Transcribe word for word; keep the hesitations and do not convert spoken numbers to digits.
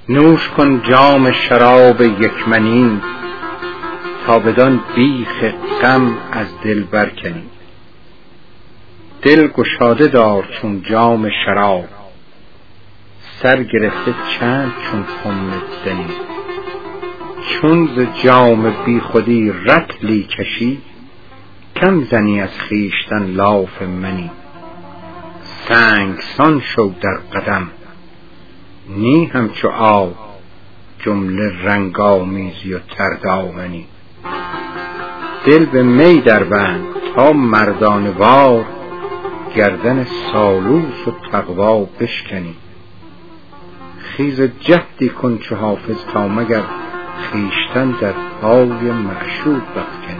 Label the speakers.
Speaker 1: نوش کن جام شراب یک منی، تا بدان بیخ غم از دل برکنی. دل گشاده دار چون جام شراب، سر گرفته چند چون خم دنی. چون ز جام بی خودی رطلی کشی، کم زنی از خویشتن لاف منی. سنگسان شو در قدم نی همچو آب، جمله رنگ آمیزی و تردامنی. دل به می در بند تا مردانه وار، گردن سالوس و تقوا بشکنی. خیز جهدی کن چو حافظ تا مگر خویشتن در پای معشوق بفکنی.